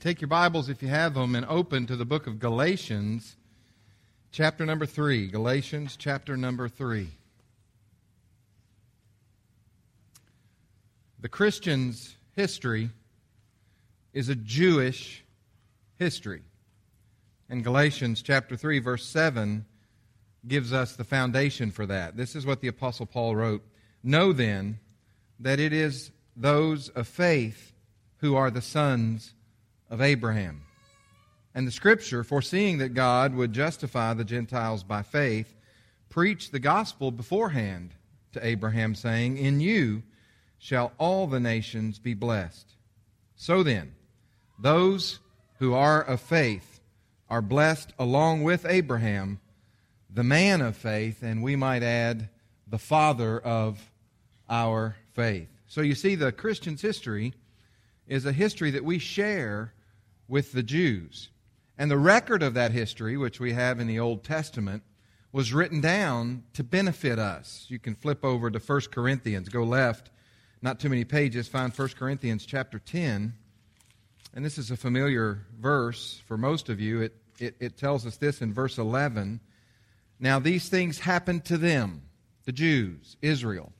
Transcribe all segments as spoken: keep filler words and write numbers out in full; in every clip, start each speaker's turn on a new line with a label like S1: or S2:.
S1: Take your Bibles, if you have them, and open to the book of Galatians, chapter number three. Galatians, chapter number three. The Christian's history is a Jewish history. And Galatians, chapter three, verse seven, gives us the foundation for that. This is what the Apostle Paul wrote. Know then that it is those of faith who are the sons of Abraham. And the Scripture, foreseeing that God would justify the Gentiles by faith, preached the gospel beforehand to Abraham, saying, In you shall all the nations be blessed. So then, those who are of faith are blessed along with Abraham, the man of faith, and we might add, the father of our faith. So you see, the Christian's history is a history that we share with the Jews. And the record of that history, which we have in the Old Testament, was written down to benefit us. You can flip over to First Corinthians, go left, not too many pages, find First Corinthians chapter ten. And this is a familiar verse for most of you. It, it, it tells us this in verse eleven. Now these things happened to them, the Jews, Israel,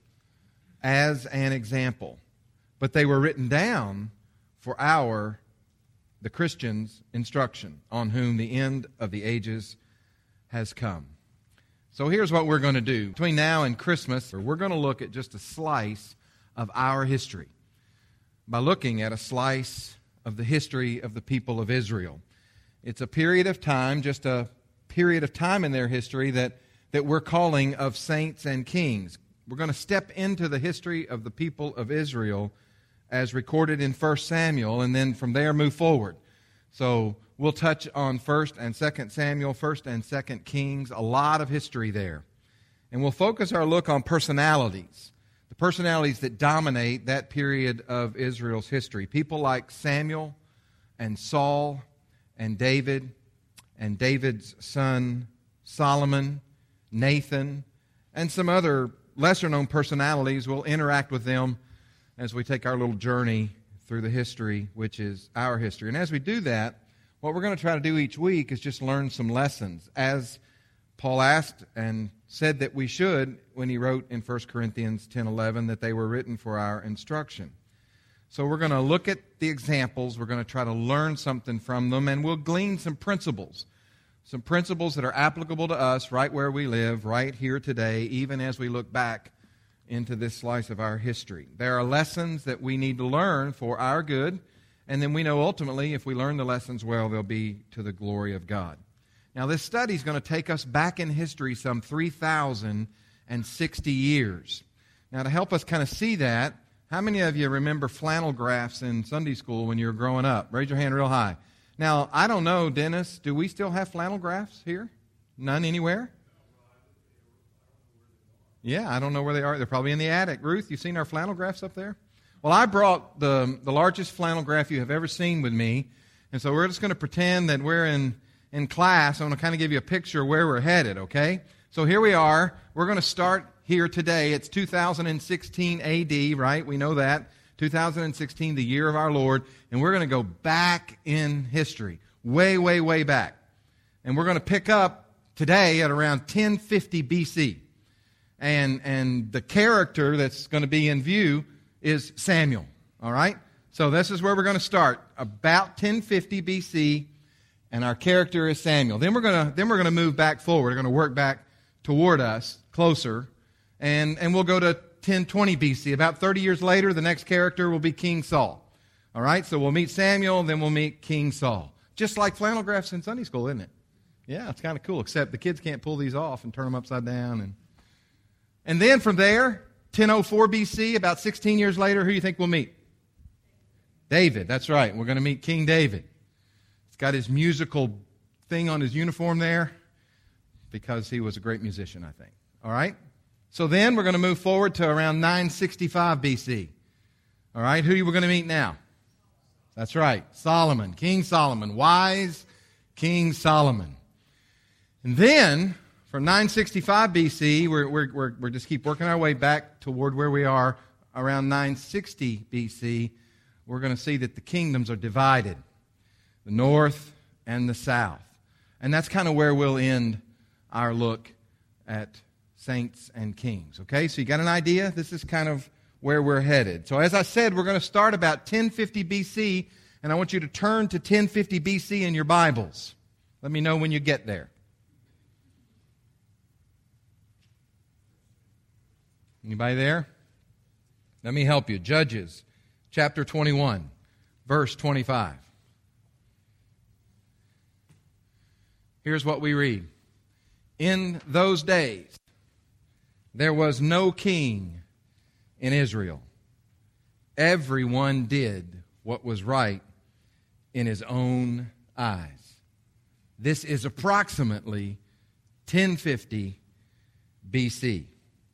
S1: as an example. But they were written down for our the Christian's instruction, on whom the end of the ages has come. So here's what we're going to do. Between now and Christmas, we're going to look at just a slice of our history by looking at a slice of the history of the people of Israel. It's a period of time, just a period of time in their history that, that we're calling of saints and kings. We're going to step into the history of the people of Israel as recorded in First Samuel, and then from there move forward. So we'll touch on First and Second Samuel, First and Second Kings, a lot of history there. And we'll focus our look on personalities, the personalities that dominate that period of Israel's history. People like Samuel and Saul and David and David's son Solomon, Nathan, and some other lesser-known personalities. We'll interact with them as we take our little journey through the history, which is our history. And as we do that, what we're going to try to do each week is just learn some lessons, as Paul asked and said that we should when he wrote in First Corinthians ten eleven that they were written for our instruction. So we're going to look at the examples, we're going to try to learn something from them, and we'll glean some principles. Some principles that are applicable to us right where we live, right here today, even as we look back into this slice of our history. There are lessons that we need to learn for our good, and then we know ultimately if we learn the lessons well, they'll be to the glory of God. Now this study is going to take us back in history some three thousand sixty years. Now to help us kind of see that, how many of you remember flannel graphs in Sunday school when you were growing up? Raise your hand real high. Now, I don't know, Dennis, do we still have flannel graphs here? None anywhere? Yeah, I don't know where they are. They're probably in the attic. Ruth, you seen our flannel graphs up there? Well, I brought the, the largest flannel graph you have ever seen with me, and so we're just going to pretend that we're in, in class. I'm going to kind of give you a picture of where we're headed, okay? So here we are. We're going to start here today. It's two thousand sixteen A D, right? We know that. two thousand sixteen, the year of our Lord, and we're going to go back in history, way, way, way back. And we're going to pick up today at around ten fifty B C. And, and the character that's going to be in view is Samuel, all right? So this is where we're going to start, about ten fifty B C, and our character is Samuel. Then we're going to then we're going to move back forward. We're going to work back toward us, closer, and, and we'll go to ten twenty B C. About thirty years later, the next character will be King Saul. All right, so we'll meet Samuel, then we'll meet King Saul. Just like flannel graphs in Sunday school, isn't it? Yeah, it's kind of cool, except the kids can't pull these off and turn them upside down. And and then from there, ten oh four B C, about sixteen years later, who do you think we'll meet? David, that's right. We're going to meet King David. He's got his musical thing on his uniform there because he was a great musician, I think. All right? So then we're going to move forward to around nine sixty-five B C. All right, who are we going to meet now? That's right, Solomon, King Solomon, wise King Solomon. And then from nine sixty-five B C, we're, we're, we're, we're just keep working our way back toward where we are around nine sixty B C. We're going to see that the kingdoms are divided. the north, and the south. And that's kind of where we'll end our look at saints and kings. Okay, so you got an idea? This is kind of where we're headed. So as I said, we're going to start about ten fifty B C, and I want you to turn to ten fifty B C in your Bibles. Let me know when you get there. Anybody there? Let me help you. Judges chapter twenty-one, verse twenty-five. Here's what we read. In those days, there was no king in Israel. Everyone did what was right in his own eyes. This is approximately ten fifty B C.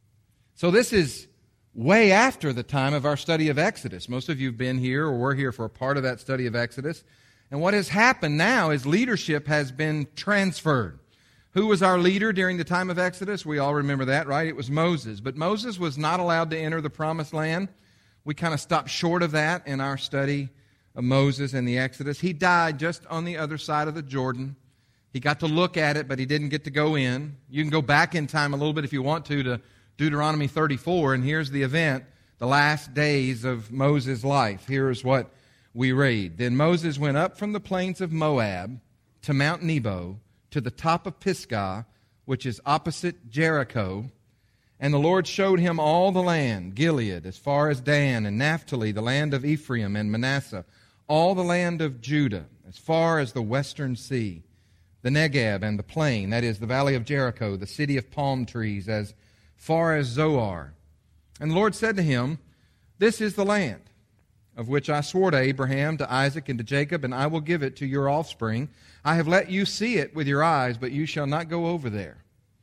S1: So this is way after the time of our study of Exodus. Most of you have been here or were here for a part of that study of Exodus. And what has happened now is leadership has been transferred. Who was our leader during the time of Exodus? We all remember that, right? It was Moses. But Moses was not allowed to enter the Promised Land. We kind of stopped short of that in our study of Moses and the Exodus. He died just on the other side of the Jordan. He got to look at it, but he didn't get to go in. You can go back in time a little bit if you want to, to Deuteronomy thirty-four, and here's the event, the last days of Moses' life. Here's what we read. Then Moses went up from the plains of Moab to Mount Nebo, to the top of Pisgah, which is opposite Jericho. And the Lord showed him all the land, Gilead, as far as Dan, and Naphtali, the land of Ephraim and Manasseh, all the land of Judah, as far as the western sea, the Negeb and the plain, that is, the valley of Jericho, the city of palm trees, as far as Zoar. And the Lord said to him, This is the land of which I swore to Abraham, to Isaac, and to Jacob, and I will give it to your offspring. I have let you see it with your eyes, but you shall not go over there.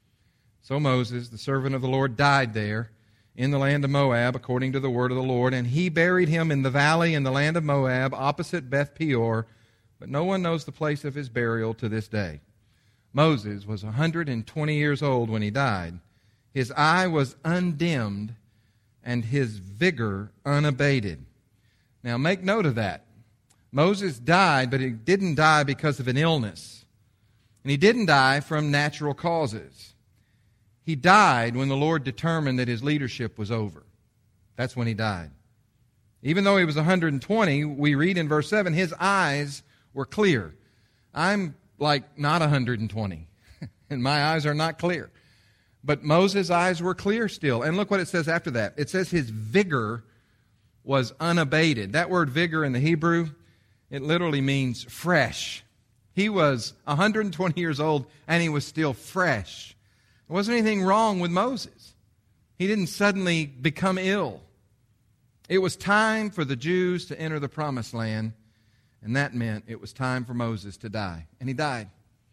S1: So Moses, the servant of the Lord, died there in the land of Moab, according to the word of the Lord, and he buried him in the valley in the land of Moab, opposite Beth Peor, but no one knows the place of his burial to this day. Moses was one hundred twenty years old when he died. His eye was undimmed, and his vigor unabated. Now, make note of that. Moses died, but he didn't die because of an illness. And he didn't die from natural causes. He died when the Lord determined that his leadership was over. That's when he died. Even though he was one hundred twenty, we read in verse seven, his eyes were clear. I'm like not one hundred twenty, and my eyes are not clear. But Moses' eyes were clear still. And look what it says after that. It says his vigor was unabated. That word vigor in the Hebrew, it literally means fresh. He was one hundred twenty years old and he was still fresh. There wasn't anything wrong with Moses. He didn't suddenly become ill. It was time for the Jews to enter the Promised Land, and that meant it was time for Moses to die. And he died.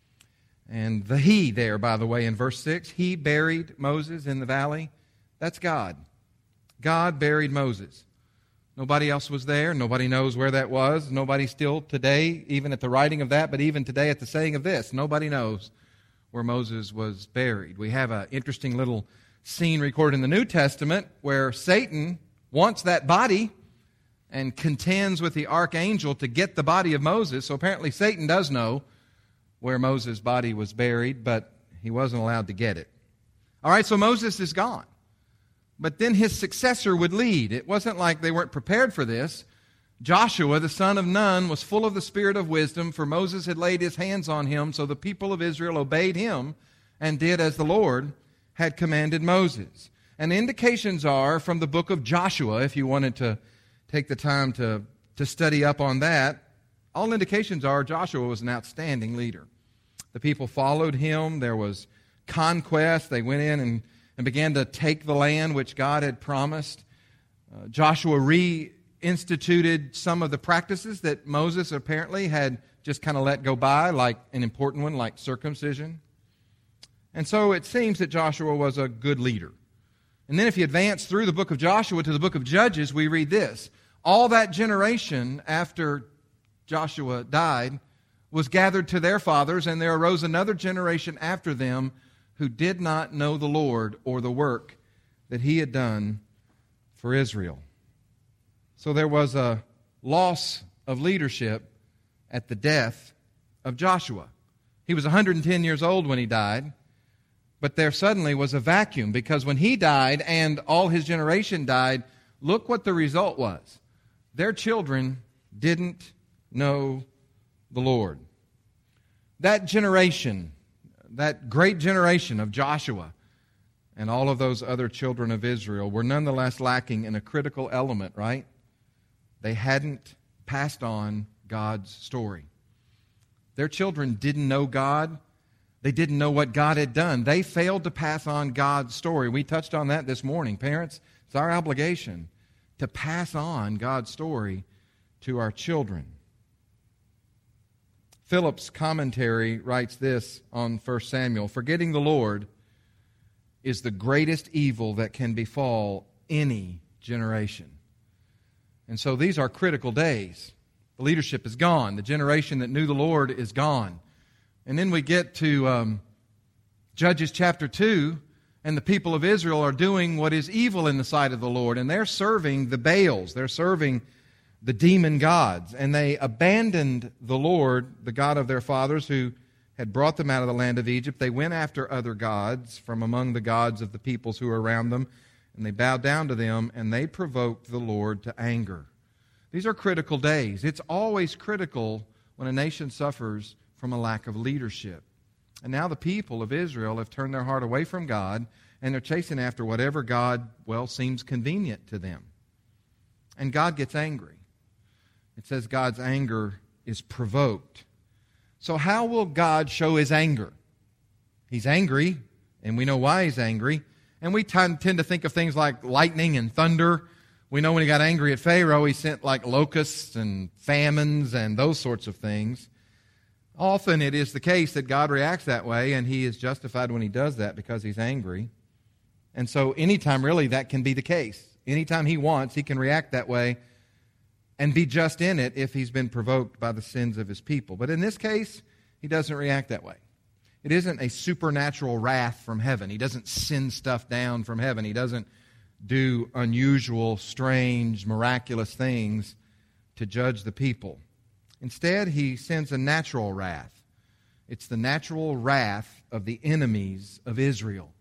S1: And the he there, by the way, in verse six, he buried Moses in the valley. That's God. God buried Moses. Nobody else was there. Nobody knows where that was. Nobody still today, even at the writing of that, but even today at the saying of this, nobody knows where Moses was buried. We have an interesting little scene recorded in the New Testament where Satan wants that body and contends with the archangel to get the body of Moses. So apparently Satan does know where Moses' body was buried, but he wasn't allowed to get it. All right, so Moses is gone. But then his successor would lead. It wasn't like they weren't prepared for this. Joshua, the son of Nun, was full of the spirit of wisdom, for Moses had laid his hands on him, so the people of Israel obeyed him and did as the Lord had commanded Moses. And indications are from the book of Joshua, if you wanted to take the time to, to study up on that, all indications are Joshua was an outstanding leader. The people followed him. There was conquest. They went in and, and began to take the land which God had promised. Uh, Joshua reinstituted some of the practices that Moses apparently had just kind of let go by, like an important one, like circumcision. And so it seems that Joshua was a good leader. And then if you advance through the book of Joshua to the book of Judges, we read this. All that generation after Joshua died was gathered to their fathers, and there arose another generation after them who did not know the Lord or the work that he had done for Israel. So there was a loss of leadership at the death of Joshua. He was one hundred ten years old when he died, but there suddenly was a vacuum, because when he died and all his generation died, look what the result was. Their children didn't know the Lord. That generation, that great generation of Joshua and all of those other children of Israel were nonetheless lacking in a critical element, right? They hadn't passed on God's story. Their children didn't know God. They didn't know what God had done. They failed to pass on God's story. We touched on that this morning. Parents, it's our obligation to pass on God's story to our children. Phillips' commentary writes this on First Samuel: forgetting the Lord is the greatest evil that can befall any generation. And so these are critical days. The leadership is gone. The generation that knew the Lord is gone. And then we get to um, Judges chapter two, and the people of Israel are doing what is evil in the sight of the Lord, and they're serving the Baals. They're serving the demon gods, and they abandoned the Lord, the God of their fathers, who had brought them out of the land of Egypt. They went after other gods from among the gods of the peoples who were around them, and they bowed down to them, and they provoked the Lord to anger. These are critical days. It's always critical when a nation suffers from a lack of leadership. And now the people of Israel have turned their heart away from God, and they're chasing after whatever God, well, seems convenient to them. And God gets angry. It says God's anger is provoked. So how will God show His anger? He's angry, and we know why He's angry. And we tend to think of things like lightning and thunder. We know when He got angry at Pharaoh, He sent like locusts and famines and those sorts of things. Often it is the case that God reacts that way, and He is justified when He does that because He's angry. And so anytime really that can be the case. Anytime He wants, He can react that way and be just in it if He's been provoked by the sins of His people. But in this case, He doesn't react that way. It isn't a supernatural wrath from heaven. He doesn't send stuff down from heaven. He doesn't do unusual, strange, miraculous things to judge the people. Instead, He sends a natural wrath. It's the natural wrath of the enemies of Israel.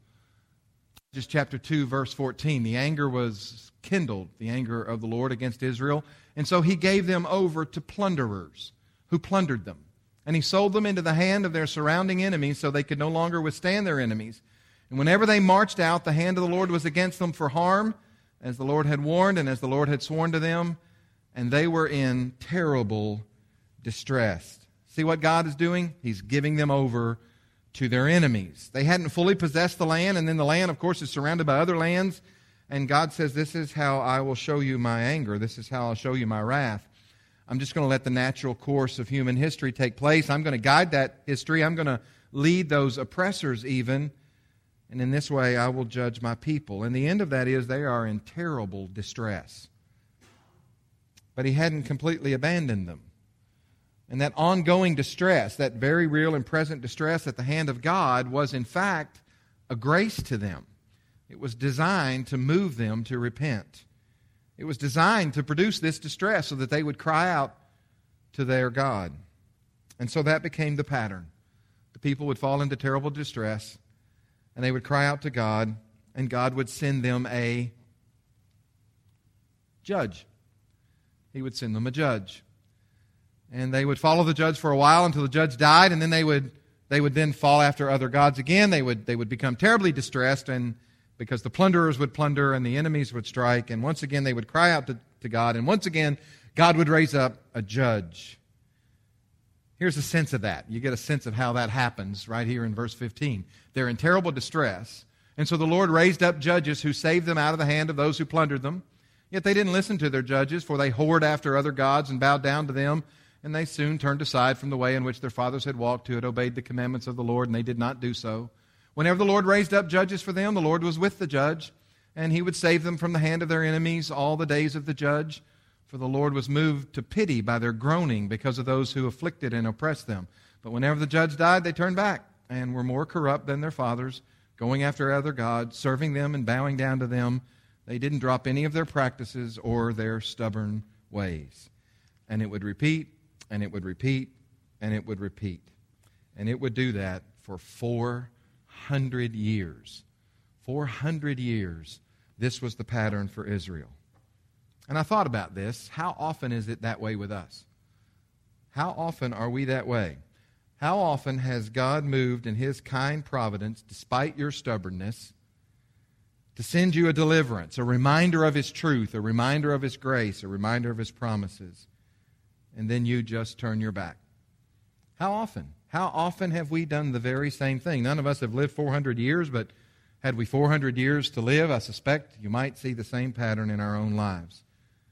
S1: Just chapter two, verse fourteen, the anger was kindled, the anger of the Lord against Israel, and so He gave them over to plunderers who plundered them. And He sold them into the hand of their surrounding enemies so they could no longer withstand their enemies. And whenever they marched out, the hand of the Lord was against them for harm, as the Lord had warned and as the Lord had sworn to them, and they were in terrible distress. See what God is doing? He's giving them over to their enemies. They hadn't fully possessed the land, and then the land, of course, is surrounded by other lands. And God says, this is how I will show you my anger. This is how I'll show you my wrath. I'm just going to let the natural course of human history take place. I'm going to guide that history. I'm going to lead those oppressors even. And in this way, I will judge my people. And the end of that is they are in terrible distress. But He hadn't completely abandoned them. And that ongoing distress, that very real and present distress at the hand of God, was in fact a grace to them. It was designed to move them to repent. It was designed to produce this distress so that they would cry out to their God. And so that became the pattern. The people would fall into terrible distress, and they would cry out to God, and God would send them a judge. He would send them a judge. And they would follow the judge for a while until the judge died, and then they would they would then fall after other gods again. They would they would become terribly distressed, and because the plunderers would plunder and the enemies would strike, and once again they would cry out to, to God, and once again God would raise up a judge. Here's a sense of that. You get a sense of how that happens right here in verse fifteen. They're in terrible distress, and so the Lord raised up judges who saved them out of the hand of those who plundered them. Yet they didn't listen to their judges, for they whored after other gods and bowed down to them. And they soon turned aside from the way in which their fathers had walked, who had obeyed the commandments of the Lord, and they did not do so. Whenever the Lord raised up judges for them, the Lord was with the judge, and He would save them from the hand of their enemies all the days of the judge. For the Lord was moved to pity by their groaning because of those who afflicted and oppressed them. But whenever the judge died, they turned back and were more corrupt than their fathers, going after other gods, serving them and bowing down to them. They didn't drop any of their practices or their stubborn ways. And it would repeat, and it would repeat, and it would repeat. And it would do that for four hundred years. four hundred years, this was the pattern for Israel. And I thought about this. How often is it that way with us? How often are we that way? How often has God moved in His kind providence, despite your stubbornness, to send you a deliverance, a reminder of His truth, a reminder of His grace, a reminder of His promises, and then you just turn your back? How often? How often have we done the very same thing? None of us have lived four hundred years, but had we four hundred years to live, I suspect you might see the same pattern in our own lives.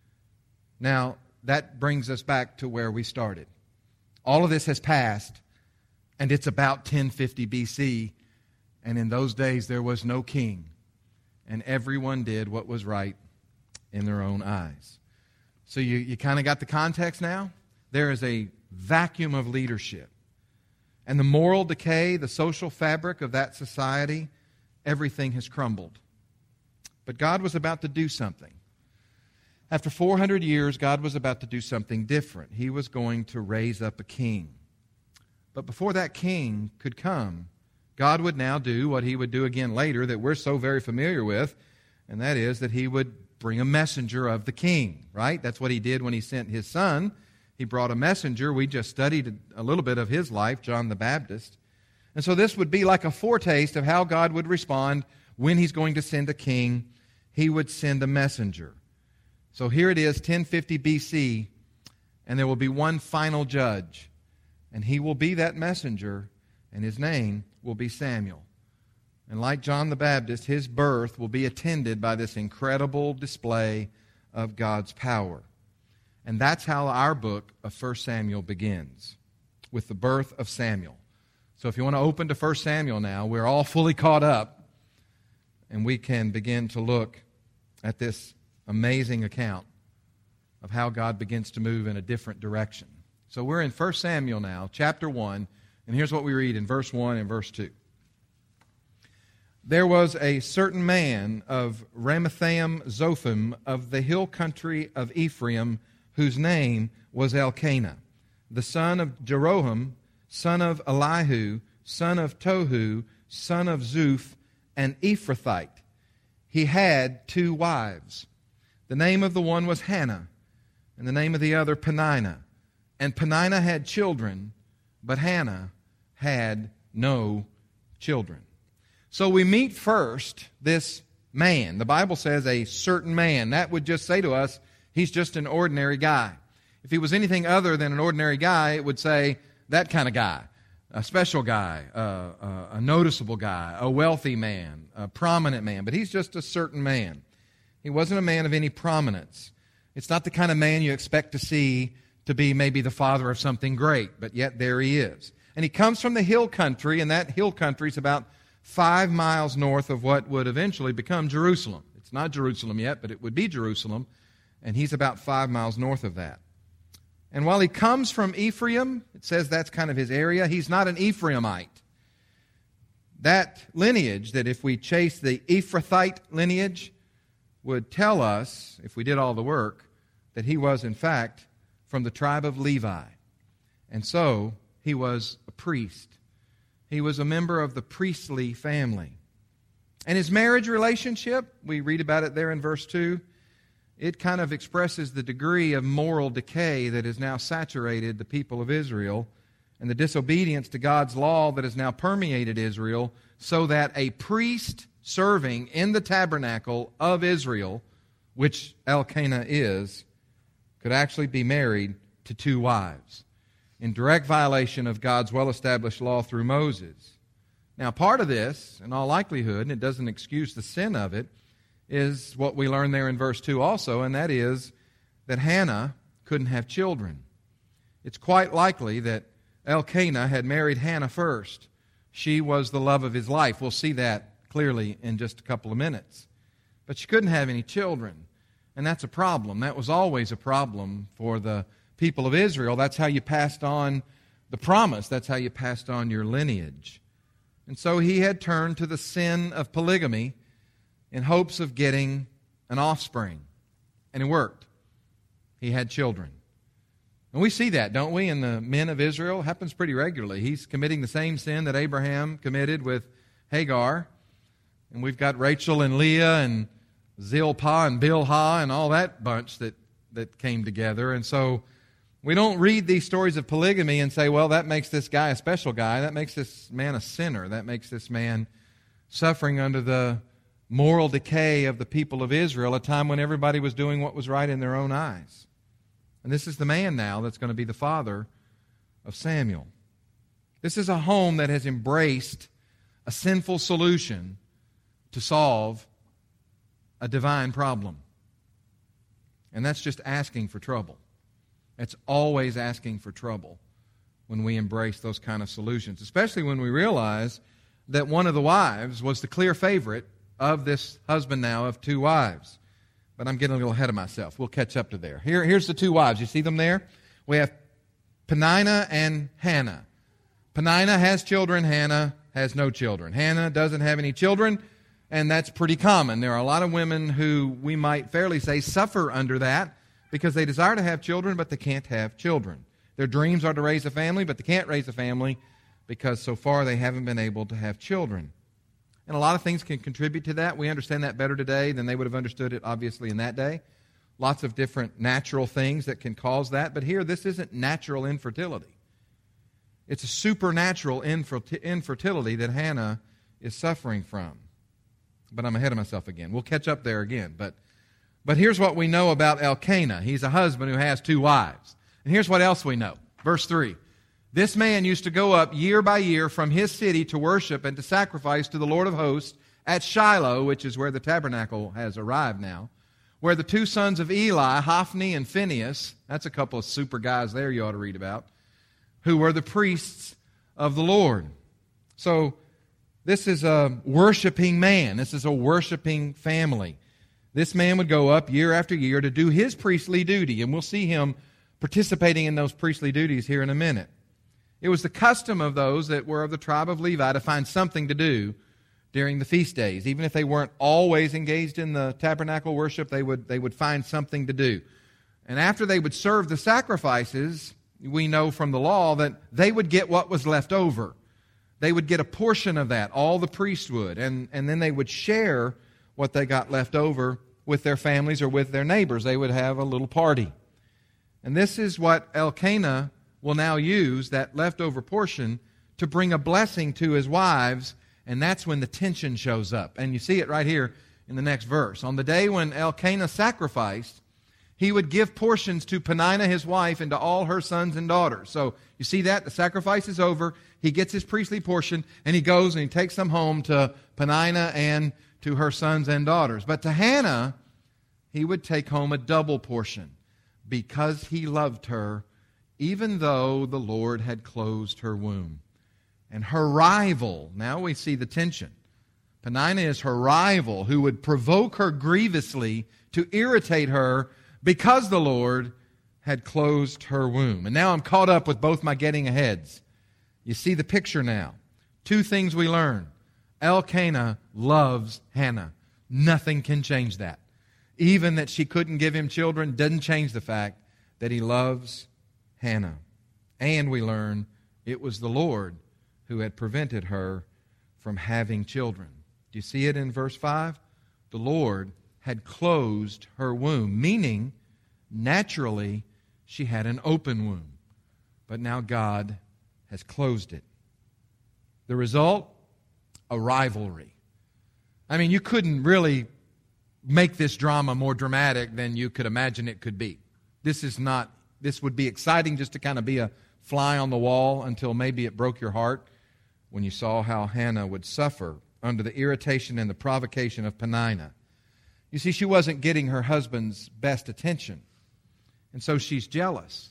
S1: Now, that brings us back to where we started. All of this has passed, and it's about ten fifty B C, and in those days there was no king, and everyone did what was right in their own eyes. So you, you kind of got the context now? There is a vacuum of leadership. And the moral decay, the social fabric of that society, everything has crumbled. But God was about to do something. After four hundred years, God was about to do something different. He was going to raise up a king. But before that king could come, God would now do what He would do again later that we're so very familiar with, and that is that He would bring a messenger of the king, right? That's what He did when He sent His Son. He brought a messenger. We just studied a little bit of his life, John the Baptist. And so this would be like a foretaste of how God would respond when He's going to send a king. He would send a messenger. So here it is, ten fifty B C, and there will be one final judge. And he will be that messenger, and his name will be Samuel. And like John the Baptist, his birth will be attended by this incredible display of God's power. And that's how our book of First Samuel begins, with the birth of Samuel. So if you want to open to First Samuel now, we're all fully caught up, and we can begin to look at this amazing account of how God begins to move in a different direction. So we're in First Samuel now, chapter one, and here's what we read in verse one and verse two. There was a certain man of Ramathaim Zophim of the hill country of Ephraim, whose name was Elkanah, the son of Jeroham, son of Elihu, son of Tohu, son of Zuph, an Ephrathite. He had two wives. The name of the one was Hannah, and the name of the other Peninnah. And Peninnah had children, but Hannah had no children. So we meet first this man. The Bible says a certain man. That would just say to us, he's just an ordinary guy. If he was anything other than an ordinary guy, it would say that kind of guy, a special guy, uh, uh, a noticeable guy, a wealthy man, a prominent man. But he's just a certain man. He wasn't a man of any prominence. It's not the kind of man you expect to see to be maybe the father of something great, but yet there he is. And he comes from the hill country, and that hill country is about five miles north of what would eventually become Jerusalem. It's not Jerusalem yet, but it would be Jerusalem, and he's about five miles north of that. And while he comes from Ephraim, it says that's kind of his area, he's not an Ephraimite. That lineage, that if we chase the Ephrathite lineage, would tell us, if we did all the work, that he was, in fact, from the tribe of Levi. And so, he was a priest. He was a member of the priestly family. And his marriage relationship, we read about it there in verse two, it kind of expresses the degree of moral decay that has now saturated the people of Israel and the disobedience to God's law that has now permeated Israel, so that a priest serving in the tabernacle of Israel, which Elkanah is, could actually be married to two wives, in direct violation of God's well-established law through Moses. Now, part of this, in all likelihood, and it doesn't excuse the sin of it, is what we learn there in verse two also, and that is that Hannah couldn't have children. It's quite likely that Elkanah had married Hannah first. She was the love of his life. We'll see that clearly in just a couple of minutes. But she couldn't have any children, and that's a problem. That was always a problem for the people of Israel. That's how you passed on the promise. That's how you passed on your lineage. And so he had turned to the sin of polygamy in hopes of getting an offspring. And it worked. He had children. And we see that, don't we, in the men of Israel? It happens pretty regularly. He's committing the same sin that Abraham committed with Hagar. And we've got Rachel and Leah and Zilpah and Bilhah and all that bunch that, that came together. And so we don't read these stories of polygamy and say, well, that makes this guy a special guy. That makes this man a sinner. That makes this man suffering under the moral decay of the people of Israel, a time when everybody was doing what was right in their own eyes. And this is the man now that's going to be the father of Samuel. This is a home that has embraced a sinful solution to solve a divine problem. And that's just asking for trouble. It's always asking for trouble when we embrace those kind of solutions, especially when we realize that one of the wives was the clear favorite of this husband now of two wives. But I'm getting a little ahead of myself. We'll catch up to there. Here, here's the two wives. You see them there? We have Peninnah and Hannah. Peninnah has children. Hannah has no children. Hannah doesn't have any children, and that's pretty common. There are a lot of women who we might fairly say suffer under that because they desire to have children, but they can't have children. Their dreams are to raise a family, but they can't raise a family because so far they haven't been able to have children. And a lot of things can contribute to that. We understand that better today than they would have understood it, obviously, in that day. Lots of different natural things that can cause that. But here, this isn't natural infertility. It's a supernatural infertility that Hannah is suffering from. But I'm ahead of myself again. We'll catch up there again. But, but here's what we know about Elkanah. He's a husband who has two wives. And here's what else we know. Verse three. This man used to go up year by year from his city to worship and to sacrifice to the Lord of hosts at Shiloh, which is where the tabernacle has arrived now, where the two sons of Eli, Hophni and Phinehas, that's a couple of super guys there you ought to read about, who were the priests of the Lord. So this is a worshiping man. This is a worshiping family. This man would go up year after year to do his priestly duty, and we'll see him participating in those priestly duties here in a minute. It was the custom of those that were of the tribe of Levi to find something to do during the feast days. Even if they weren't always engaged in the tabernacle worship, they would, they would find something to do. And after they would serve the sacrifices, we know from the law that they would get what was left over. They would get a portion of that, all the priests would, and, and then they would share what they got left over with their families or with their neighbors. They would have a little party. And this is what Elkanah will now use, that leftover portion, to bring a blessing to his wives, and that's when the tension shows up. And you see it right here in the next verse. On the day when Elkanah sacrificed, he would give portions to Peninnah, his wife, and to all her sons and daughters. So you see that? The sacrifice is over. He gets his priestly portion, and he goes and he takes them home to Peninnah and to her sons and daughters. But to Hannah, he would take home a double portion because he loved her, even though the Lord had closed her womb. And her rival, now we see the tension. Peninnah is her rival who would provoke her grievously to irritate her because the Lord had closed her womb. And now I'm caught up with both my getting aheads. You see the picture now. Two things we learn. Elkanah loves Hannah. Nothing can change that. Even that she couldn't give him children doesn't change the fact that he loves Hannah. And we learn it was the Lord who had prevented her from having children. Do you see it in verse five? The Lord had closed her womb, meaning naturally she had an open womb. But now God has closed it. The result? A rivalry. I mean, you couldn't really make this drama more dramatic than you could imagine it could be. This is not This would be exciting just to kind of be a fly on the wall until maybe it broke your heart when you saw how Hannah would suffer under the irritation and the provocation of Peninnah. You see, she wasn't getting her husband's best attention, and so she's jealous.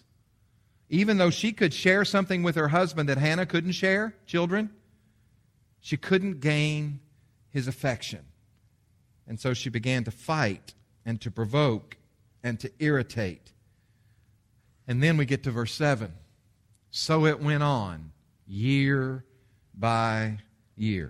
S1: Even though she could share something with her husband that Hannah couldn't share, children, she couldn't gain his affection. And so she began to fight and to provoke and to irritate. And then we get to verse seven. So it went on year by year.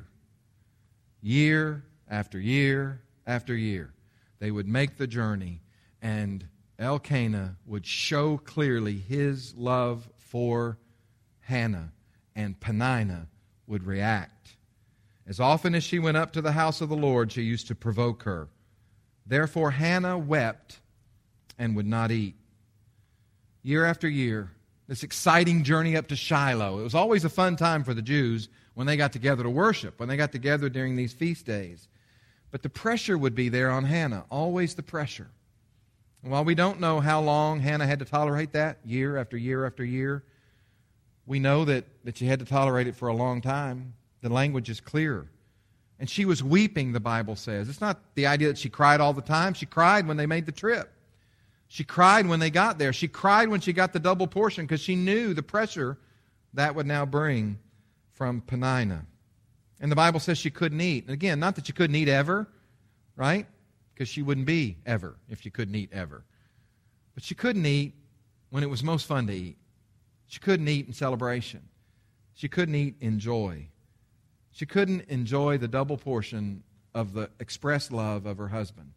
S1: Year after year after year. They would make the journey, and Elkanah would show clearly his love for Hannah, and Peninnah would react. As often as she went up to the house of the Lord, she used to provoke her. Therefore Hannah wept and would not eat. Year after year, this exciting journey up to Shiloh. It was always a fun time for the Jews when they got together to worship, when they got together during these feast days. But the pressure would be there on Hannah, always the pressure. And while we don't know how long Hannah had to tolerate that, year after year after year, we know that, that she had to tolerate it for a long time. The language is clear. And she was weeping, the Bible says. It's not the idea that she cried all the time. She cried when they made the trip. She cried when they got there. She cried when she got the double portion because she knew the pressure that would now bring from Peninnah. And the Bible says she couldn't eat. And again, not that she couldn't eat ever, right? Because she wouldn't be ever if she couldn't eat ever. But she couldn't eat when it was most fun to eat. She couldn't eat in celebration. She couldn't eat in joy. She couldn't enjoy the double portion of the expressed love of her husband.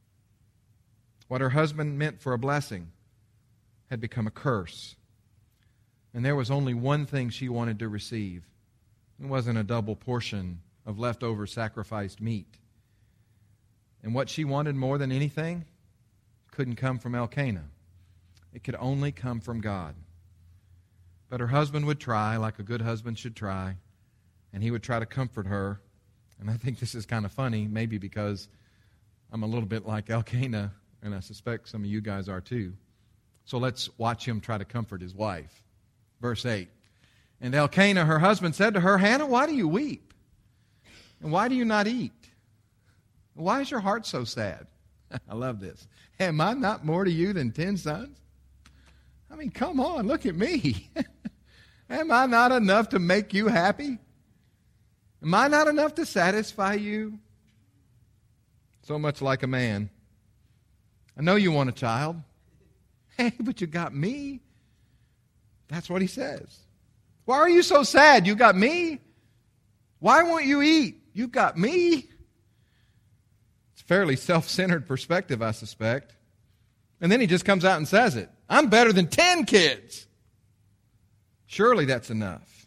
S1: What her husband meant for a blessing had become a curse. And there was only one thing she wanted to receive. It wasn't a double portion of leftover sacrificed meat. And what she wanted more than anything couldn't come from Elkanah. It could only come from God. But her husband would try, like a good husband should try, and he would try to comfort her. And I think this is kind of funny, maybe because I'm a little bit like Elkanah, and I suspect some of you guys are too. So let's watch him try to comfort his wife. Verse eight. And Elkanah, her husband, said to her, Hannah, why do you weep? And why do you not eat? Why is your heart so sad? I love this. Am I not more to you than ten sons? I mean, come on, look at me. Am I not enough to make you happy? Am I not enough to satisfy you? So much like a man. I know you want a child. Hey, but you got me. That's what he says. Why are you so sad? You got me. Why won't you eat? You got me. It's a fairly self-centered perspective, I suspect. And then he just comes out and says it. I'm better than ten kids. Surely that's enough.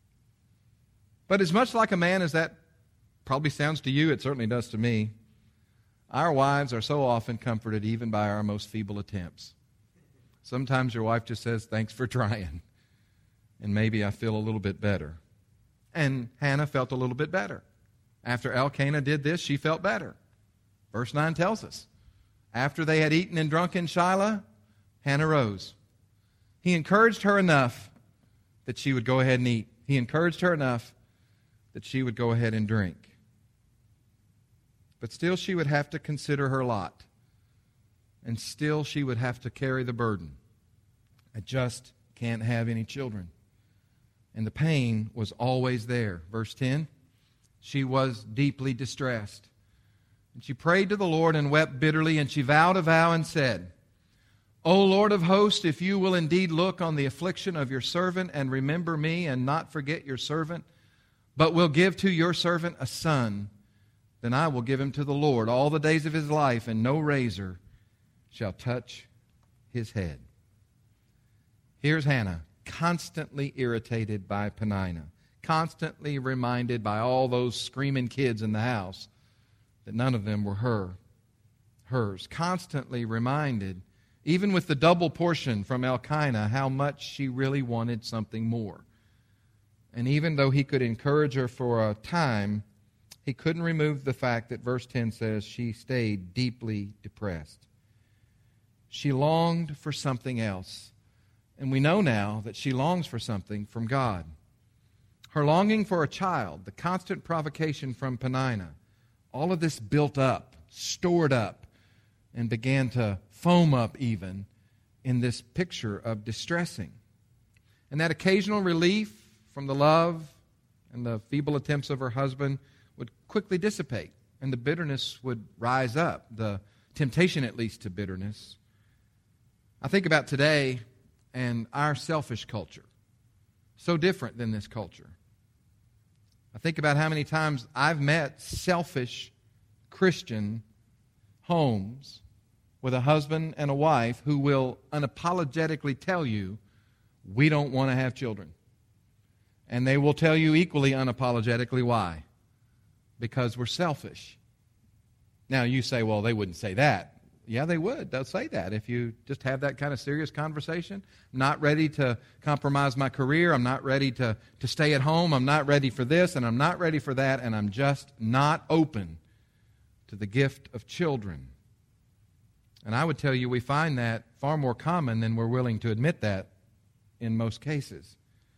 S1: But as much like a man as that probably sounds to you, it certainly does to me. Our wives are so often comforted even by our most feeble attempts. Sometimes your wife just says, thanks for trying. And maybe I feel a little bit better. And Hannah felt a little bit better. After Elkanah did this, she felt better. Verse nine tells us, after they had eaten and drunk in Shiloh, Hannah rose. He encouraged her enough that she would go ahead and eat. He encouraged her enough that she would go ahead and drink. But still she would have to consider her lot. And still she would have to carry the burden. I just can't have any children. And the pain was always there. Verse ten, she was deeply distressed. And she prayed to the Lord and wept bitterly, and she vowed a vow and said, O Lord of hosts, if you will indeed look on the affliction of your servant and remember me and not forget your servant, but will give to your servant a son, then I will give him to the Lord all the days of his life, and no razor shall touch his head. Here's Hannah, constantly irritated by Peninnah, constantly reminded by all those screaming kids in the house that none of them were her, hers, constantly reminded, even with the double portion from Elkanah, how much she really wanted something more. And even though he could encourage her for a time, he couldn't remove the fact that verse ten says she stayed deeply depressed. She longed for something else. And we know now that she longs for something from God. Her longing for a child, the constant provocation from Peninnah, all of this built up, stored up, and began to foam up even in this picture of distressing. And that occasional relief from the love and the feeble attempts of her husband would quickly dissipate, and the bitterness would rise up, the temptation at least to bitterness. I think about today and our selfish culture, so different than this culture. I think about how many times I've met selfish Christian homes with a husband and a wife who will unapologetically tell you, we don't want to have children. And they will tell you equally unapologetically why. Because we're selfish. Now you say, well, they wouldn't say that. Yeah, they would. They'll say that if you just have that kind of serious conversation. I'm not ready to compromise my career. I'm not ready to, to stay at home. I'm not ready for this, and I'm not ready for that, and I'm just not open to the gift of children. And I would tell you we find that far more common than we're willing to admit that in most cases.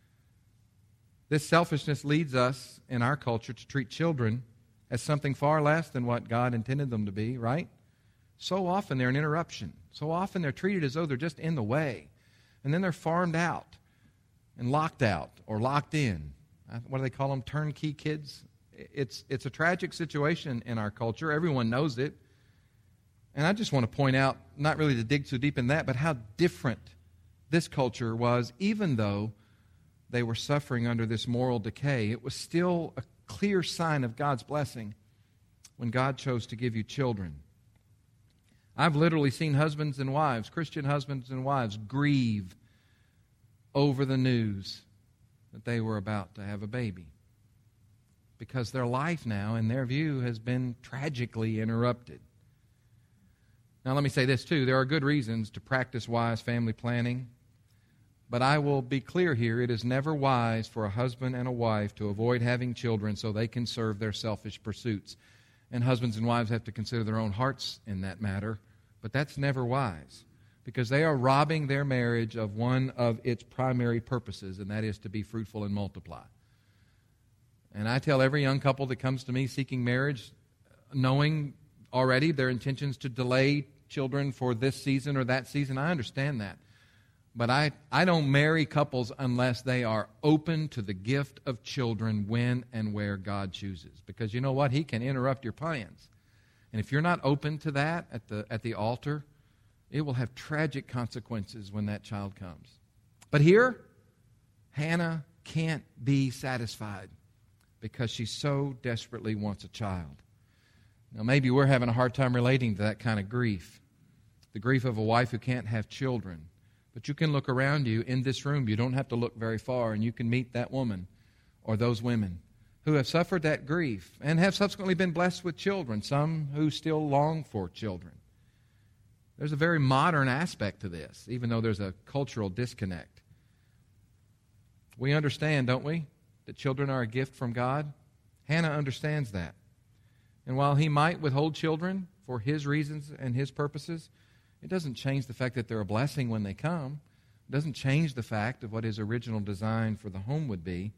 S1: This selfishness leads us in our culture to treat children as something far less than what God intended them to be, right? So often they're an interruption. So often they're treated as though they're just in the way. And then they're farmed out and locked out or locked in. What do they call them? Turnkey kids? It's, it's a tragic situation in our culture. Everyone knows it. And I just want to point out, not really to dig too deep in that, but how different this culture was, even though they were suffering under this moral decay. It was still a clear sign of God's blessing when God chose to give you children. I've literally seen husbands and wives, Christian husbands and wives, grieve over the news that they were about to have a baby. Because their life now, in their view, has been tragically interrupted. Now let me say this too. There are good reasons to practice wise family planning. But I will be clear here, it is never wise for a husband and a wife to avoid having children so they can serve their selfish pursuits. And husbands and wives have to consider their own hearts in that matter. But that's never wise, because they are robbing their marriage of one of its primary purposes, and that is to be fruitful and multiply. And I tell every young couple that comes to me seeking marriage, knowing already their intentions to delay children for this season or that season, I understand that. But I, I don't marry couples unless they are open to the gift of children when and where God chooses. Because you know what? He can interrupt your plans. And if you're not open to that at the, at the altar, it will have tragic consequences when that child comes. But here, Hannah can't be satisfied because she so desperately wants a child. Now maybe we're having a hard time relating to that kind of grief. The grief of a wife who can't have children. But you can look around you in this room. You don't have to look very far, and you can meet that woman or those women who have suffered that grief and have subsequently been blessed with children, some who still long for children. There's a very modern aspect to this, even though there's a cultural disconnect. We understand, don't we, that children are a gift from God? Hannah understands that. And while he might withhold children for his reasons and his purposes, it doesn't change the fact that they're a blessing when they come. It doesn't change the fact of what his original design for the home would be.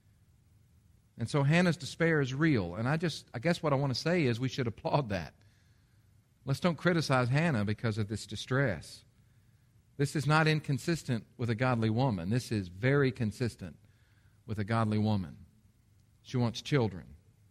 S1: And so Hannah's despair is real. And I just, I guess what I want to say is we should applaud that. Let's don't criticize Hannah because of this distress. This is not inconsistent with a godly woman. This is very consistent with a godly woman. She wants children.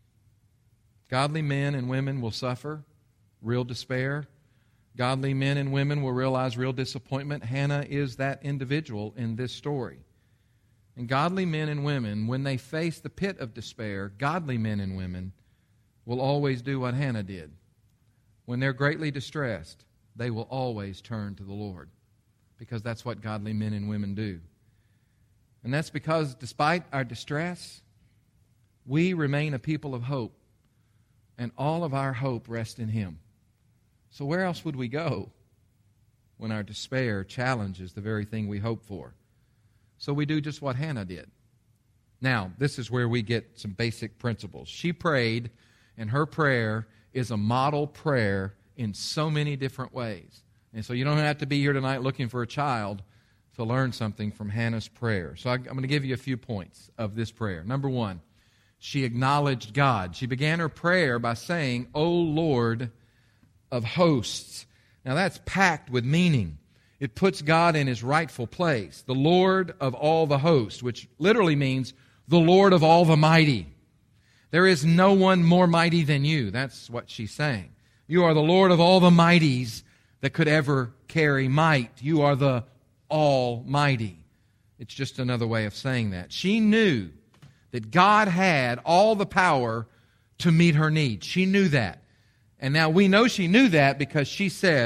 S1: Godly men and women will suffer real despair. Godly men and women will realize real disappointment. Hannah is that individual in this story. And godly men and women, when they face the pit of despair, godly men and women will always do what Hannah did. When they're greatly distressed, they will always turn to the Lord, because that's what godly men and women do. And that's because despite our distress, we remain a people of hope, and all of our hope rests in Him. So where else would we go when our despair challenges the very thing we hope for? So we do just what Hannah did. Now, this is where we get some basic principles. She prayed, and her prayer is a model prayer in so many different ways. And so you don't have to be here tonight looking for a child to learn something from Hannah's prayer. So I'm going to give you a few points of this prayer. Number one, she acknowledged God. She began her prayer by saying, "O Lord of hosts." Now that's packed with meaning. It puts God in His rightful place. The Lord of all the hosts, which literally means the Lord of all the mighty. There is no one more mighty than you. That's what she's saying. You are the Lord of all the mighties that could ever carry might. You are the Almighty. It's just another way of saying that. She knew that God had all the power to meet her needs. She knew that. And now we know she knew that because she said,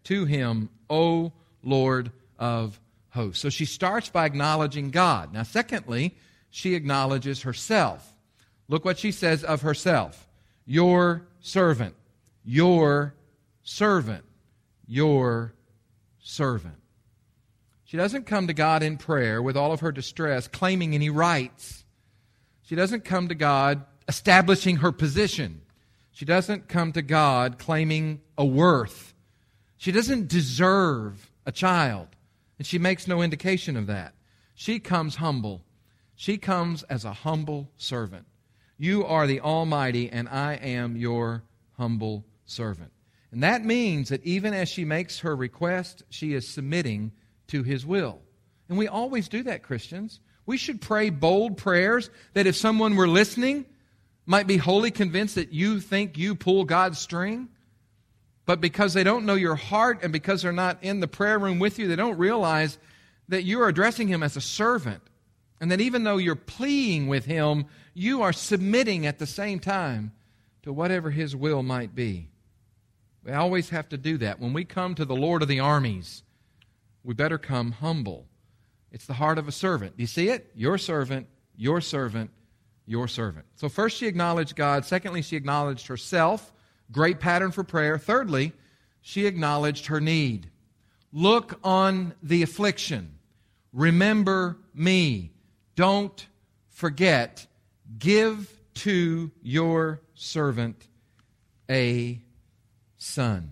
S1: to him, O Lord of hosts. So she starts by acknowledging God. Now, secondly, she acknowledges herself. Look what she says of herself. Your servant, your servant, your servant. She doesn't come to God in prayer with all of her distress claiming any rights. She doesn't come to God establishing her position. She doesn't come to God claiming a worth. She doesn't deserve a child, and she makes no indication of that. She comes humble. She comes as a humble servant. You are the Almighty, and I am your humble servant. And that means that even as she makes her request, she is submitting to His will. And we always do that, Christians. We should pray bold prayers that if someone were listening, might be wholly convinced that you think you pull God's string, but because they don't know your heart and because they're not in the prayer room with you, they don't realize that you are addressing Him as a servant, and that even though you're pleading with Him, you are submitting at the same time to whatever His will might be. We always have to do that. When we come to the Lord of the armies, we better come humble. It's the heart of a servant. Do you see it? Your servant, your servant, your servant. So first she acknowledged God. Secondly, she acknowledged herself. Great pattern for prayer. Thirdly, she acknowledged her need. Look on the affliction. Remember me. Don't forget. Give to your servant a son.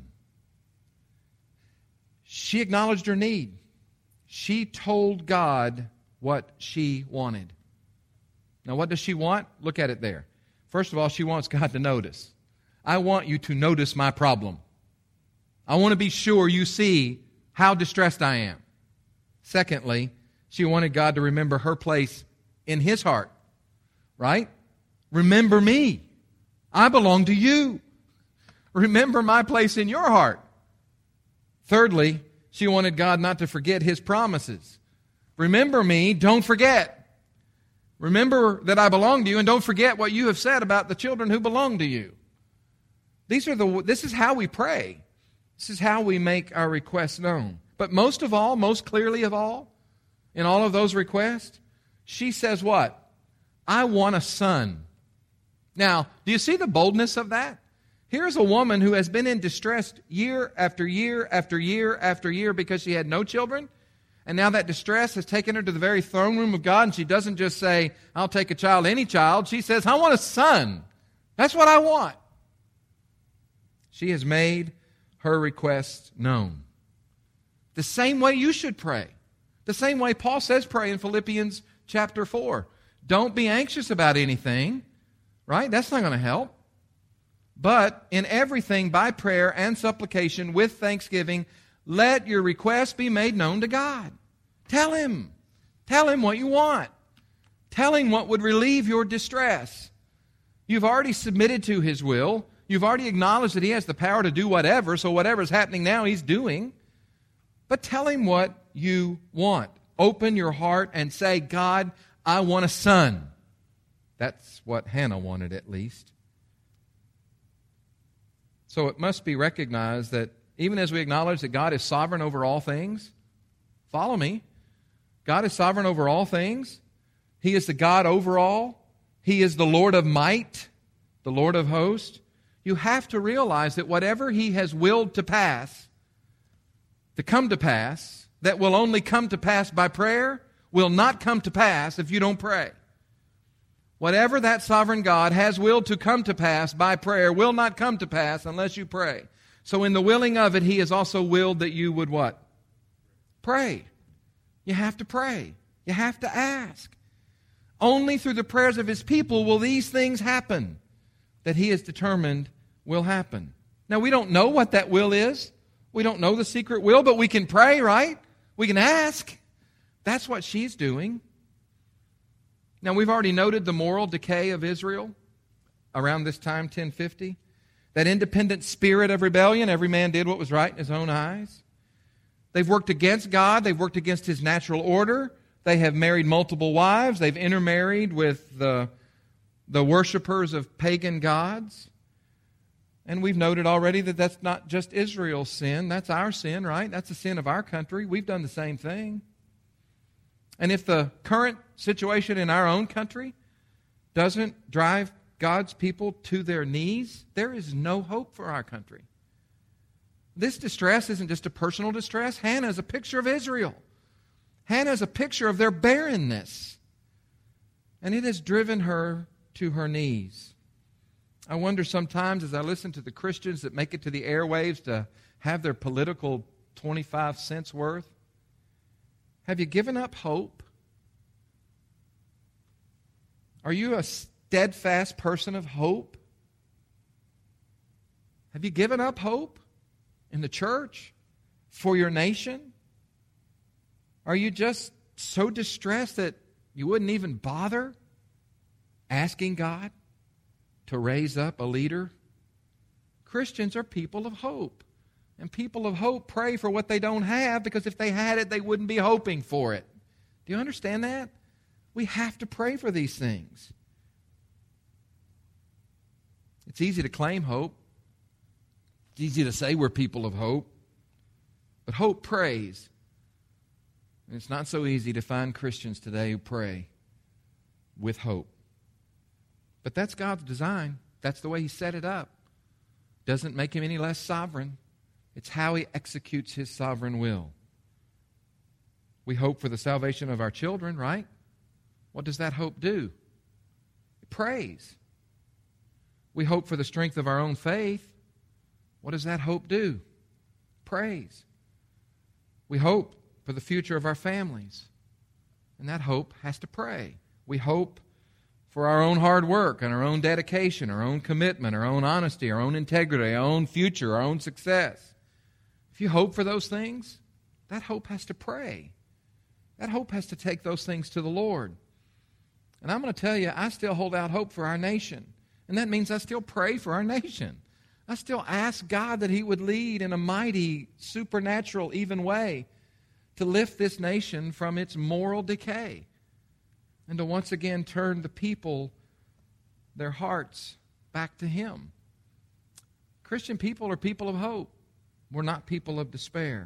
S1: She acknowledged her need. She told God what she wanted. Now, what does she want? Look at it there. First of all, she wants God to notice. I want you to notice my problem. I want to be sure you see how distressed I am. Secondly, she wanted God to remember her place in His heart. Right? Remember me. I belong to you. Remember my place in your heart. Thirdly, she wanted God not to forget His promises. Remember me, don't forget. Remember that I belong to you, and don't forget what you have said about the children who belong to you. These are the. This is how we pray. This is how we make our requests known. But most of all, most clearly of all, in all of those requests, she says what? I want a son. Now, do you see the boldness of that? Here's a woman who has been in distress year after year after year after year because she had no children. And now that distress has taken her to the very throne room of God, and she doesn't just say, I'll take a child, any child. She says, I want a son. That's what I want. She has made her request known. The same way you should pray. The same way Paul says pray in Philippians chapter four. Don't be anxious about anything, right? That's not going to help. But in everything, by prayer and supplication with thanksgiving, let your requests be made known to God. Tell Him. Tell Him what you want. Tell Him what would relieve your distress. You've already submitted to His will. You've already acknowledged that He has the power to do whatever, so whatever's happening now, He's doing. But tell Him what you want. Open your heart and say, God, I want a son. That's what Hannah wanted, at least. So it must be recognized that even as we acknowledge that God is sovereign over all things, follow me, God is sovereign over all things. He is the God over all. He is the Lord of might, the Lord of hosts. You have to realize that whatever He has willed to pass, to come to pass, that will only come to pass by prayer, will not come to pass if you don't pray. Whatever that sovereign God has willed to come to pass by prayer will not come to pass unless you pray. So in the willing of it, He has also willed that you would what? Pray. You have to pray. You have to ask. Only through the prayers of His people will these things happen that He has determined will happen. Now, we don't know what that will is. We don't know the secret will, but we can pray, right? We can ask. That's what she's doing. Now, we've already noted the moral decay of Israel around this time, ten fifty. That independent spirit of rebellion, every man did what was right in his own eyes. They've worked against God. They've worked against His natural order. They have married multiple wives. They've intermarried with the, the worshipers of pagan gods. And we've noted already that that's not just Israel's sin. That's our sin, right? That's the sin of our country. We've done the same thing. And if the current situation in our own country doesn't drive God's people to their knees, there is no hope for our country. This distress isn't just a personal distress. Hannah is a picture of Israel. Hannah is a picture of their barrenness. And it has driven her to her knees. I wonder sometimes as I listen to the Christians that make it to the airwaves to have their political twenty-five cents worth, have you given up hope? Are you a steadfast person of hope? Have you given up hope in the church, for your nation? Are you just so distressed that you wouldn't even bother asking God to raise up a leader? Christians are people of hope. And people of hope pray for what they don't have, because if they had it, they wouldn't be hoping for it. Do you understand that? We have to pray for these things. It's easy to claim hope. It's easy to say we're people of hope. But hope prays. And it's not so easy to find Christians today who pray with hope. But that's God's design. That's the way He set it up. Doesn't make Him any less sovereign. It's how He executes His sovereign will. We hope for the salvation of our children, right? What does that hope do? It prays. We hope for the strength of our own faith. What does that hope do? Praise. We hope for the future of our families. And that hope has to pray. We hope for our own hard work and our own dedication, our own commitment, our own honesty, our own integrity, our own future, our own success. If you hope for those things, that hope has to pray. That hope has to take those things to the Lord. And I'm going to tell you, I still hold out hope for our nation. And that means I still pray for our nation. I still ask God that He would lead in a mighty, supernatural, even way to lift this nation from its moral decay and to once again turn the people, their hearts, back to Him. Christian people are people of hope. We're not people of despair.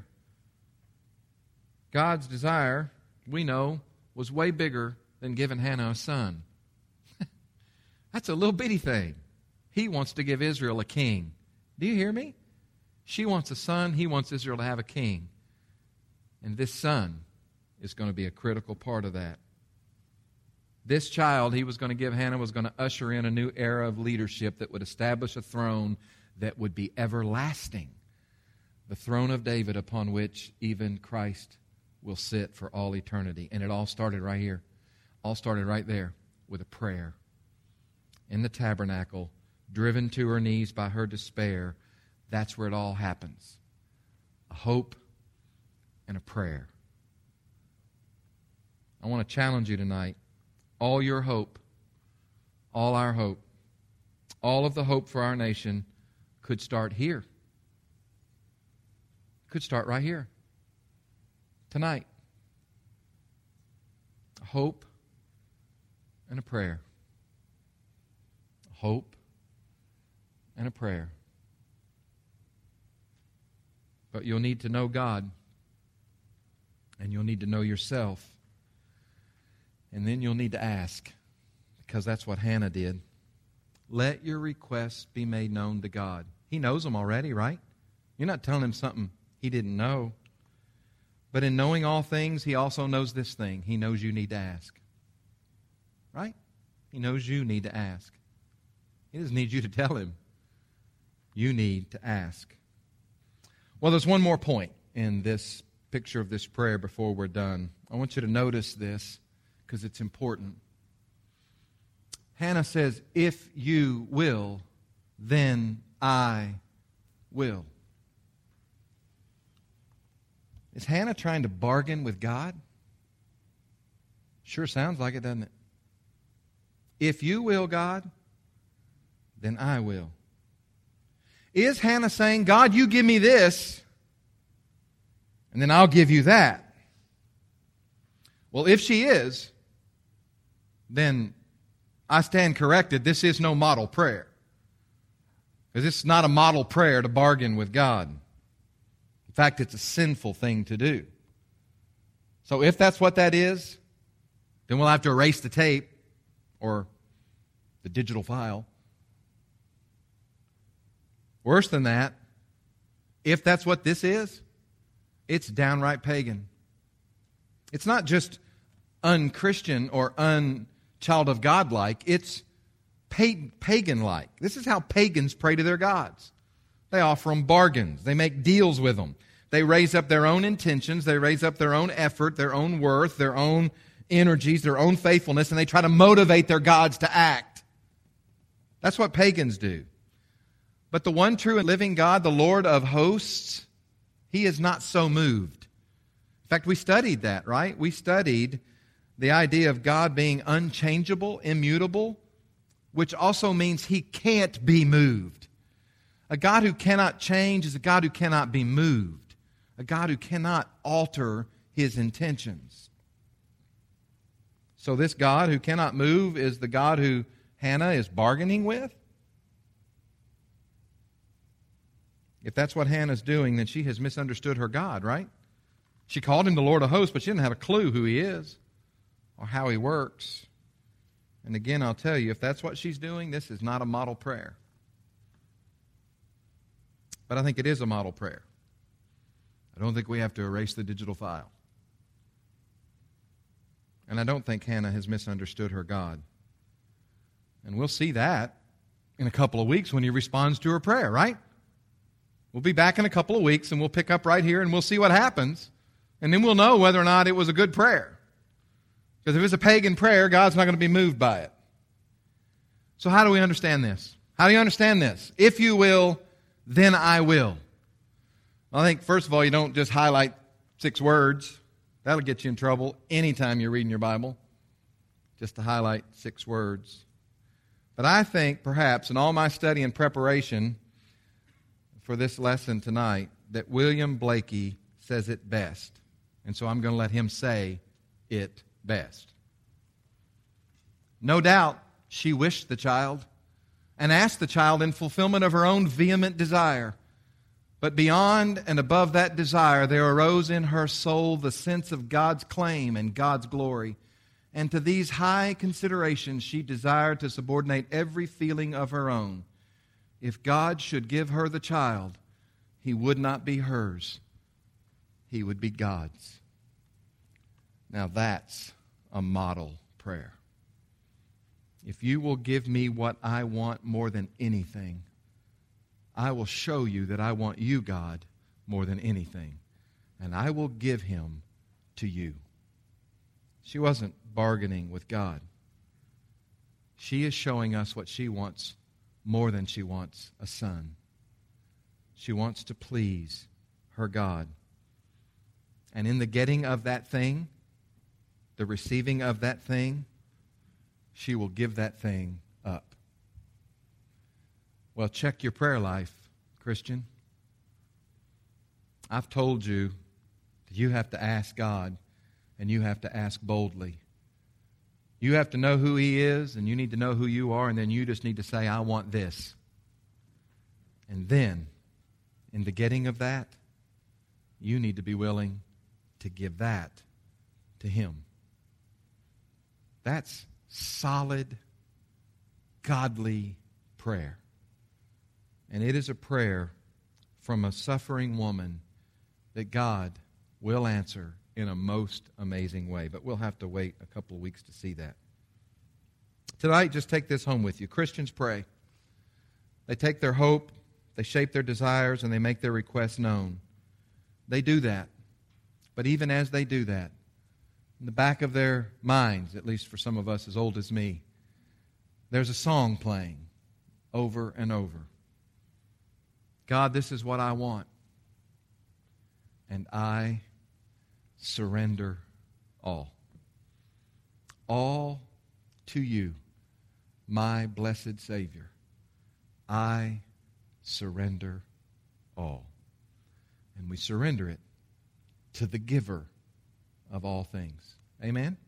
S1: God's desire, we know, was way bigger than giving Hannah a son. That's a little bitty thing. He wants to give Israel a king. Do you hear me? She wants a son. He wants Israel to have a king. And this son is going to be a critical part of that. This child He was going to give Hannah was going to usher in a new era of leadership that would establish a throne that would be everlasting. The throne of David upon which even Christ will sit for all eternity. And it all started right here. All started right there with a prayer in the tabernacle, driven to her knees by her despair. That's where it all happens. A hope and a prayer. I want to challenge you tonight. All your hope, all our hope, all of the hope for our nation could start here. Could start right here. Tonight. A hope and a prayer. A hope and a prayer. But you'll need to know God. And you'll need to know yourself. And then you'll need to ask. Because that's what Hannah did. Let your requests be made known to God. He knows them already, right? You're not telling Him something He didn't know. But in knowing all things, He also knows this thing. He knows you need to ask. Right? He knows you need to ask. He doesn't need you to tell Him. You need to ask. Well, there's one more point in this picture of this prayer before we're done. I want you to notice this because it's important. Hannah says, if you will, then I will. Is Hannah trying to bargain with God? Sure sounds like it, doesn't it? If you will, God, then I will. Is Hannah saying, God, you give me this, and then I'll give you that? Well, if she is, then I stand corrected. This is no model prayer. Because it's not a model prayer to bargain with God. In fact, it's a sinful thing to do. So if that's what that is, then we'll have to erase the tape or the digital file. Worse than that, if that's what this is, it's downright pagan. It's not just un-Christian or un-child of God-like. It's pagan-like. This is how pagans pray to their gods. They offer them bargains. They make deals with them. They raise up their own intentions. They raise up their own effort, their own worth, their own energies, their own faithfulness, and they try to motivate their gods to act. That's what pagans do. But the one true and living God, the Lord of hosts, He is not so moved. In fact, we studied that, right? We studied the idea of God being unchangeable, immutable, which also means He can't be moved. A God who cannot change is a God who cannot be moved. A God who cannot alter His intentions. So this God who cannot move is the God who Hannah is bargaining with? If that's what Hannah's doing, then she has misunderstood her God, right? She called Him the Lord of hosts, but she didn't have a clue who He is or how He works. And again, I'll tell you, if that's what she's doing, this is not a model prayer. But I think it is a model prayer. I don't think we have to erase the digital file. And I don't think Hannah has misunderstood her God. And we'll see that in a couple of weeks when He responds to her prayer, right? We'll be back in a couple of weeks and we'll pick up right here and we'll see what happens. And then we'll know whether or not it was a good prayer. Because if it's a pagan prayer, God's not going to be moved by it. So how do we understand this? How do you understand this? If you will, then I will. I think, first of all, you don't just highlight six words. That'll get you in trouble anytime you're reading your Bible, just to highlight six words. But I think, perhaps, in all my study and preparation for this lesson tonight, that William Blakey says it best. And so I'm going to let him say it best. No doubt, she wished the child and asked the child in fulfillment of her own vehement desire. But beyond and above that desire, there arose in her soul the sense of God's claim and God's glory. And to these high considerations, she desired to subordinate every feeling of her own. If God should give her the child, He would not be hers. He would be God's. Now that's a model prayer. If you will give me what I want more than anything, I will show you that I want you, God, more than anything. And I will give Him to you. She wasn't bargaining with God. She is showing us what she wants more than she wants a son. She wants to please her God. And in the getting of that thing, the receiving of that thing, she will give that thing up. Well, check your prayer life, Christian. I've told you that you have to ask God, and you have to ask boldly. You have to know who He is, and you need to know who you are, and then you just need to say, I want this. And then, in the getting of that, you need to be willing to give that to Him. That's solid, godly prayer. And it is a prayer from a suffering woman that God will answer in a most amazing way. But we'll have to wait a couple of weeks to see that. Tonight, just take this home with you. Christians pray. They take their hope, they shape their desires, and they make their requests known. They do that. But even as they do that, in the back of their minds, at least for some of us as old as me, there's a song playing over and over. God, this is what I want. And I surrender all. All to you, my blessed Savior. I surrender all. And we surrender it to the giver of all things. Amen?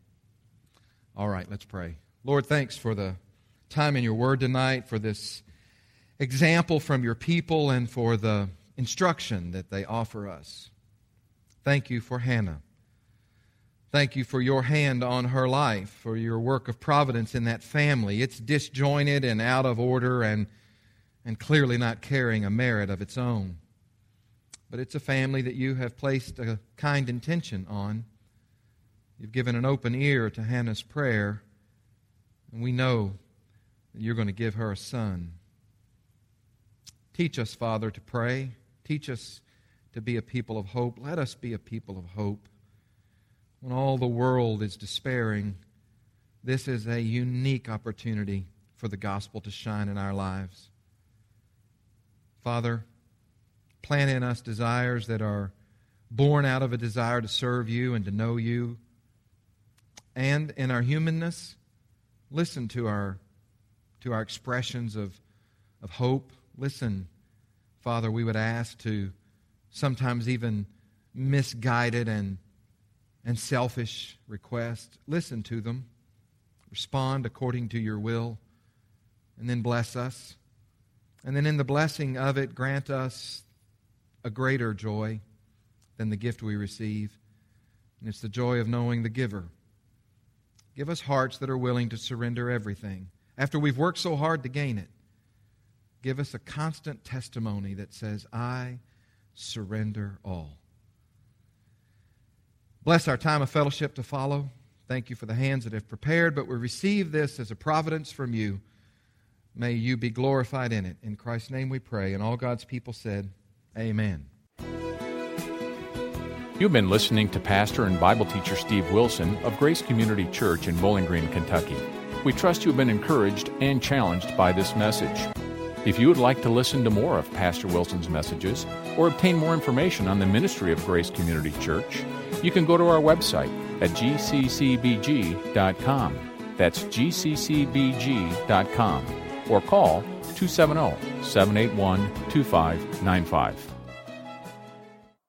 S1: All right, let's pray. Lord, thanks for the time in your word tonight, for this example from your people and for the instruction that they offer us. Thank you for Hannah. Thank you for your hand on her life, for your work of providence in that family. It's disjointed and out of order and, and clearly not carrying a merit of its own. But it's a family that you have placed a kind intention on. You've given an open ear to Hannah's prayer, and we know that you're going to give her a son. Teach us, Father, to pray. Teach us to be a people of hope. Let us be a people of hope. When all the world is despairing, this is a unique opportunity for the gospel to shine in our lives. Father, plant in us desires that are born out of a desire to serve you and to know you. And in our humanness, listen to our, to our expressions of, of hope. Listen, Father, we would ask to sometimes even misguided and and selfish requests. Listen to them. Respond according to your will. And then bless us. And then in the blessing of it, grant us a greater joy than the gift we receive. And it's the joy of knowing the giver. Give us hearts that are willing to surrender everything. After we've worked so hard to gain it, give us a constant testimony that says, I surrender all. Bless our time of fellowship to follow. Thank you for the hands that have prepared, but we receive this as a providence from you. May you be glorified in it. In Christ's name we pray, and all God's people said, Amen.
S2: You've been listening to Pastor and Bible teacher Steve Wilson of Grace Community Church in Bowling Green, Kentucky. We trust you've been encouraged and challenged by this message. If you would like to listen to more of Pastor Wilson's messages or obtain more information on the ministry of Grace Community Church, you can go to our website at g c c b g dot com. That's g c c b g dot com. Or call two seven zero, seven eight one, two five nine five.